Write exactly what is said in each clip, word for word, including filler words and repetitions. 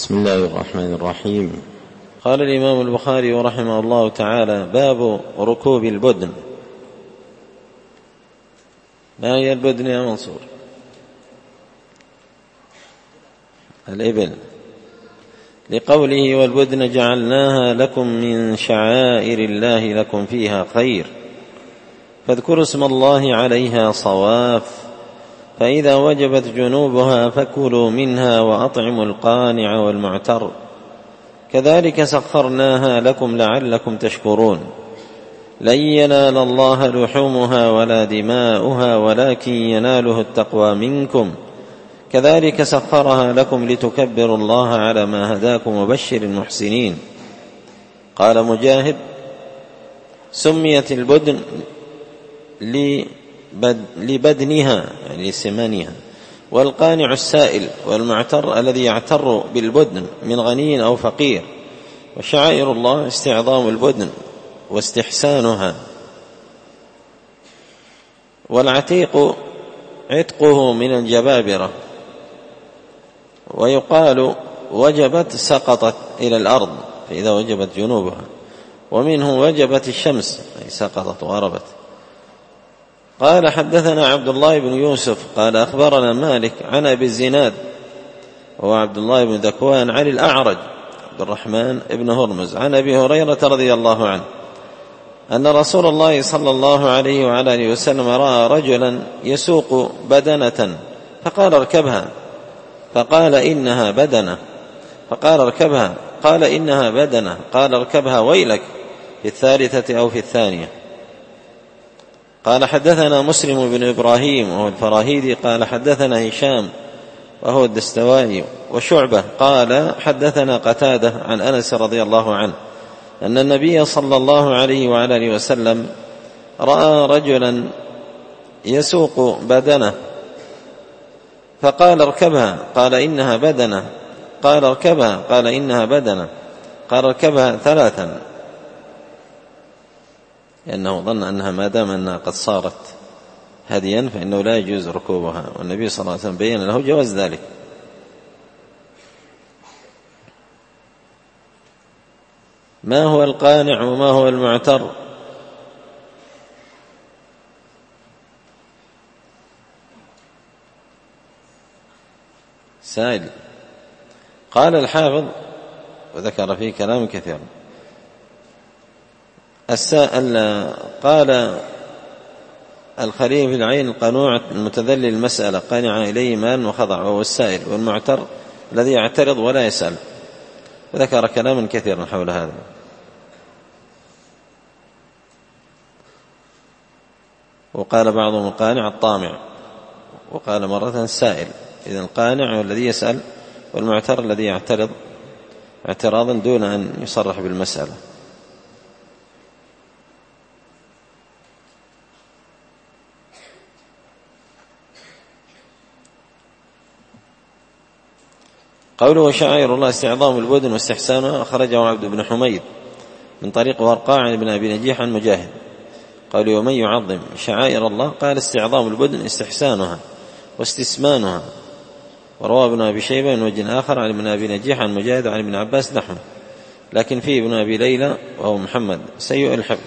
بسم الله الرحمن الرحيم. قال الإمام البخاري رحمه الله تعالى: باب ركوب البدن. ما هي البدن يا منصور؟ الإبل، لقوله: والبدن جعلناها لكم من شعائر الله لكم فيها خير فاذكروا اسم الله عليها صواف، فإذا وجبت جنوبها فكلوا منها وأطعموا القانع والمعتر، كذلك سخرناها لكم لعلكم تشكرون. لن ينال الله لحومها ولا دماؤها ولكن يناله التقوى منكم، كذلك سخرها لكم لتكبروا الله على ما هداكم وبشر المحسنين. قال مجاهد: سميت البدن لبدنها يعني لسمانها، والقانع السائل، والمعتر الذي يعتر بالبدن من غني أو فقير. وشعائر الله استعظام البدن واستحسانها. والعتيق عتقه من الجبابرة، ويقال وجبت سقطت إلى الأرض فإذا وجبت جنوبها، ومنه وجبت الشمس أي سقطت وغربت. قال: حدثنا عبد الله بن يوسف قال أخبرنا مالك عن أبي الزناد وهو عبد الله بن ذكوان عن الأعرج عبد الرحمن بن هرمز عن أبي هريرة رضي الله عنه أن رسول الله صلى الله عليه وعلى آله وسلم رأى رجلا يسوق بدنة فقال: اركبها. فقال: إنها بدنة. فقال: اركبها. قال: إنها بدنة. قال: اركبها ويلك، في الثالثة أو في الثانية. قال: حدثنا مسلم بن إبراهيم وهو الفراهيدي قال: حدثنا هشام وهو الدستوائي وشعبة قال: حدثنا قتادة عن أنس رضي الله عنه أن النبي صلى الله عليه وعلى آله وسلم رأى رجلا يسوق بدنة فقال: اركبها. قال: إنها بدنة. قال: اركبها. قال: إنها بدنة. قال: اركبها ثلاثا، لأنه ظن أنها ما دام أنها قد صارت هديا فإنه لا يجوز ركوبها، والنبي صلى الله عليه وسلم بين له جواز ذلك. ما هو القانع وما هو المعتر؟ سائل. قال الحافظ وذكر فيه كلام كثير. السائل قال الخليل في العين القنوع المتذلل المسألة قانع إليه مال وخضع، وهو السائل. والمعتر الذي يعترض ولا يسأل. وذكر كلاما كثيرا حول هذا. وقال بعضهم القانع الطامع، وقال مرة السائل. إذن القانع هو الذي يسأل، والمعتر الذي يعترض اعتراضا دون أن يصرح بالمسألة. قوله: شعائر الله استعظام البدن واستحسانها، أخرجه عبد بن حميد من طريق ورقاء عن ابن أبي نجيح عن مجاهد. قال: ومن يعظم شعائر الله قال: استعظام البدن استحسانها واستسمانها. وروى ابن أبي شيبة من وجه آخر عن ابن أبي نجيح عن مجاهد عن ابن عباس نحو، لكن فيه ابن أبي ليلى وهو محمد سيء الحفظ.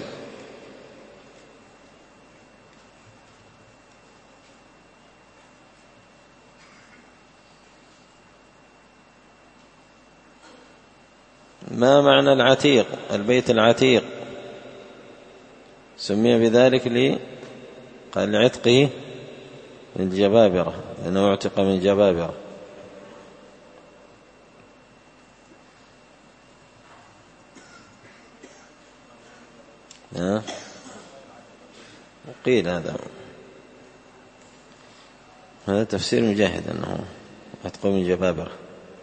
ما معنى العتيق؟ البيت العتيق سمي بذلك لي قال لعتقه من الجبابرة، لأنه اعتق من الجبابرة. وقيل هذا هذا تفسير مجاهد أنه عتق من الجبابرة.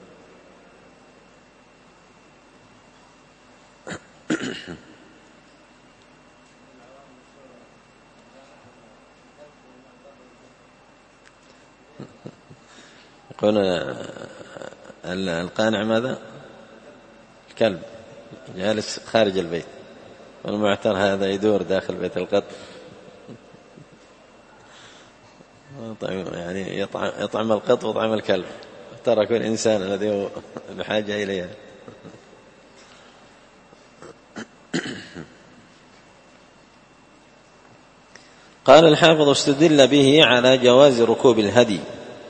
يقول القانع ماذا؟ الكلب جالس خارج البيت، والمعتر هذا يدور داخل بيت القط يعني يطعم القط وطعم الكلب. تركوا الإنسان الذي هو بحاجة إليها. قال الحافظ: استدل به على جواز ركوب الهدي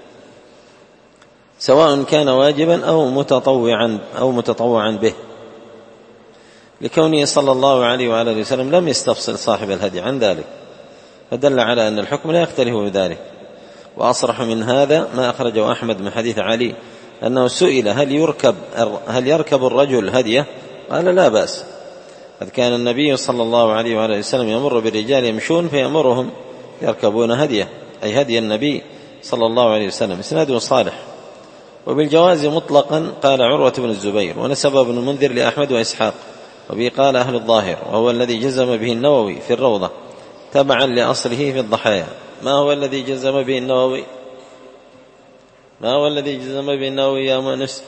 سواء كان واجبا أو متطوعا أو متطوعا به، لكونه صلى الله عليه وعلى اله وسلم لم يستفصل صاحب الهدي عن ذلك، فدل على أن الحكم لا يختلف بذلك. وأصرح من هذا ما أخرجه أحمد من حديث علي أنه سئل: هل يركب هل يركب الرجل هديه؟ قال: لا بأس، قد كان النبي صلى الله عليه وعلى اله وسلم يمر بالرجال يمشون فيأمرهم يركبون هديه، أي هدي النبي صلى الله عليه وسلم. إسناده صالح. وبالجواز مطلقا قال عروة بن الزبير، ونسب ابن المنذر لأحمد وإسحاق، وبه قال أهل الظاهر، وهو الذي جزم به النووي في الروضة تبعا لأصله في الضحايا. ما هو الذي جزم به النووي؟ ما هو الذي جزم به النووي يا مؤنس؟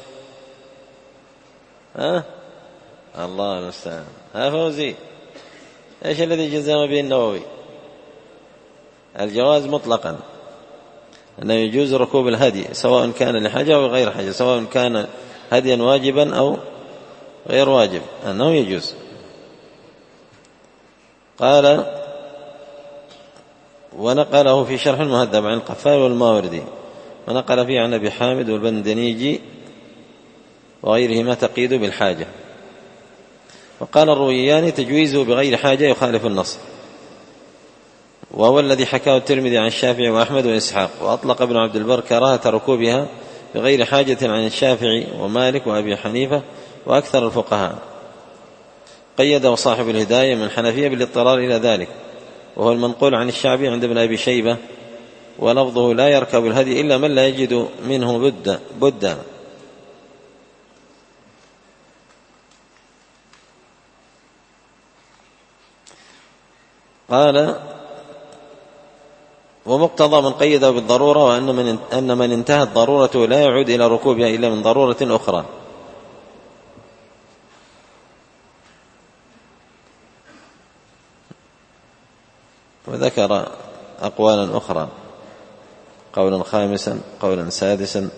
ها؟ الله المستعان. ها فوزي، ايش الذي جزم به النووي؟ الجواز مطلقا، أنه يجوز ركوب الهدي سواء كان لحاجة أو غير حاجة، سواء كان هديا واجبا أو غير واجب، أنه يجوز. قال: ونقله في شرح المهذب عن القفال والماوردي، ونقل فيه عن أبي حامد والبندنيجي وغيرهما تقييد بالحاجة. وقال الرويان: تجويزه بغير حاجة يخالف النص، وهو الذي حكاه الترمذي عن الشافعي وأحمد وإسحاق. وأطلق ابن عبد البر كراهة ركوبها بغير حاجة عن الشافعي ومالك وأبي حنيفة وأكثر الفقهاء. قيده صاحب الهداية من الحنفية بالاضطرار إلى ذلك، وهو المنقول عن الشعبي عند ابن أبي شيبة، ولفظه: لا يركب الهدي إلا من لا يجد منه بدا, بدا. قال: ومقتضى من قيده بالضرورة، وأن من, أن من انتهت ضرورته لا يعود إلى ركوبها إلا من ضرورة أخرى. وذكر أقوالا أخرى، قولا خامسا، قولا سادسا.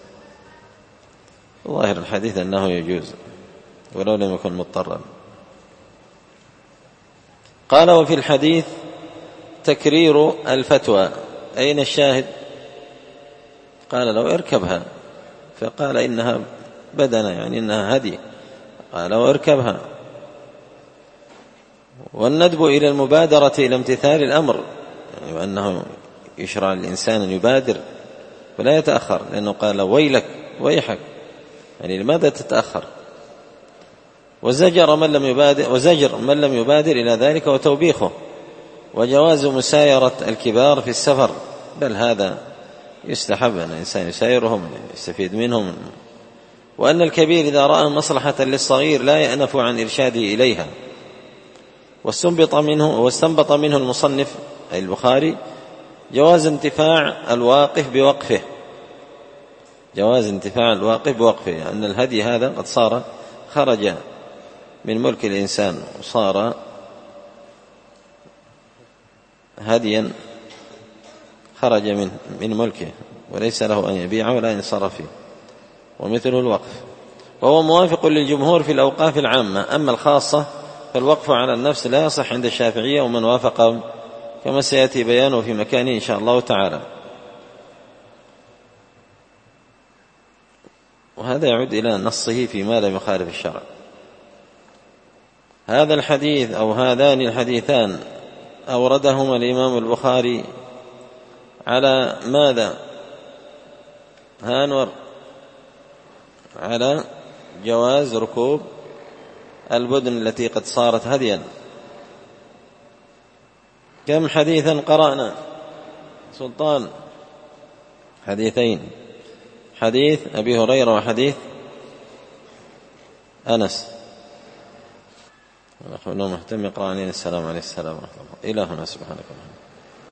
ظاهر الحديث أنه يجوز ولو لم يكن مضطرا. قال: وفي الحديث تكرير الفتوى. أين الشاهد؟ قال: لو اركبها، فقال: إنها بدنة، يعني إنها هدي. قال: واركبها. والندب إلى المبادرة إلى امتثال الأمر، يعني وأنه يشرع الإنسان أن يبادر ولا يتأخر، لأنه قال: ويلك ويحك، يعني لماذا تتأخر؟ وزجر من لم يبادر وزجر من لم يبادر إلى ذلك وتوبيخه. وجواز مسايرة الكبار في السفر، بل هذا يستحب أن الإنسان يسايرهم يستفيد منهم. وأن الكبير إذا رأى مصلحة للصغير لا يأنف عن إرشاده إليها. واستنبط منه واستنبط منه المصنف أي البخاري جواز انتفاع الواقف بوقفه، جواز انتفاع الواقف بوقفه، أن الهدي هذا قد صار خرج من ملك الإنسان وصار هديا خرج من من ملكه، وليس له أن يبيعه ولا ينصرف فيه، ومثله الوقف. وهو موافق للجمهور في الأوقاف العامة. أما الخاصة فالوقف على النفس لا يصح عند الشافعية ومن وافقهم، كما سيأتي بيانه في مكانه إن شاء الله تعالى. وهذا يعود إلى نصه فيما لم يخالف الشرع. هذا الحديث أو هذان الحديثان أوردهما الإمام البخاري على ماذا؟ هانور على جواز ركوب البدن التي قد صارت هديا. كم حديثا قرأنا سلطان؟ حديثين، حديث أبي هريرة وحديث أنس. ونحن مهتم قرآنين. السلام عليه السلام ورحمة الله. إلهنا سبحانك.